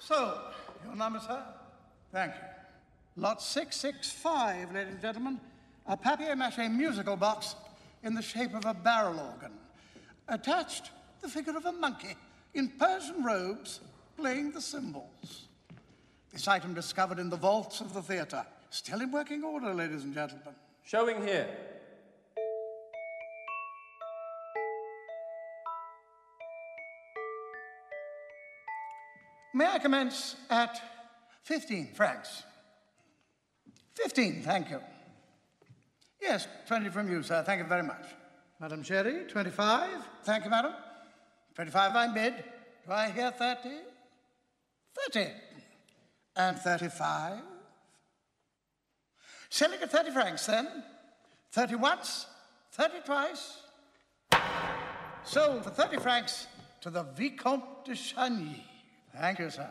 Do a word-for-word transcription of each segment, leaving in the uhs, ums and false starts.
So, your number, sir? Thank you. Lot six six five, ladies and gentlemen. A papier-mâché musical box in the shape of a barrel organ. Attached, the figure of a monkey in Persian robes playing the cymbals. This item discovered in the vaults of the theatre. Still in working order, ladies and gentlemen. Showing here. May I commence at fifteen francs? fifteen, thank you. Yes, twenty from you, sir. Thank you very much. Madam Sherry, twenty-five. Thank you, madam. twenty-five I bid. Do I hear thirty? thirty. And thirty-five. Selling at thirty francs, then. thirty once, thirty twice. Sold for thirty francs to the Vicomte de Chagny. Thank you, sir.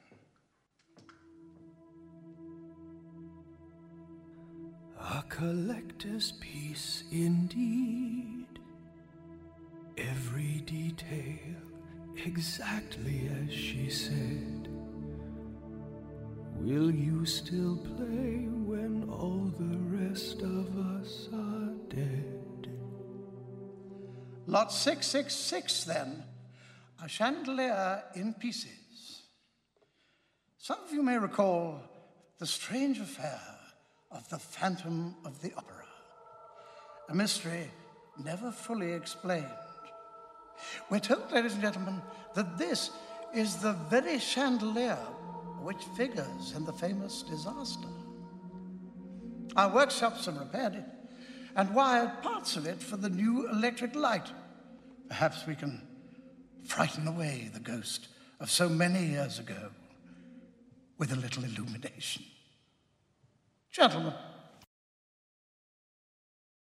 A collector's piece indeed. Every detail exactly as she said. Will you still play when all the rest of us are dead? Lot six six six, then. A chandelier in pieces. Some of you may recall the strange affair of the Phantom of the Opera, a mystery never fully explained. We're told, ladies and gentlemen, that this is the very chandelier which figures in the famous disaster. Our workshops have repaired it and wired parts of it for the new electric light. Perhaps we can frighten away the ghost of so many years ago with a little illumination. Gentlemen,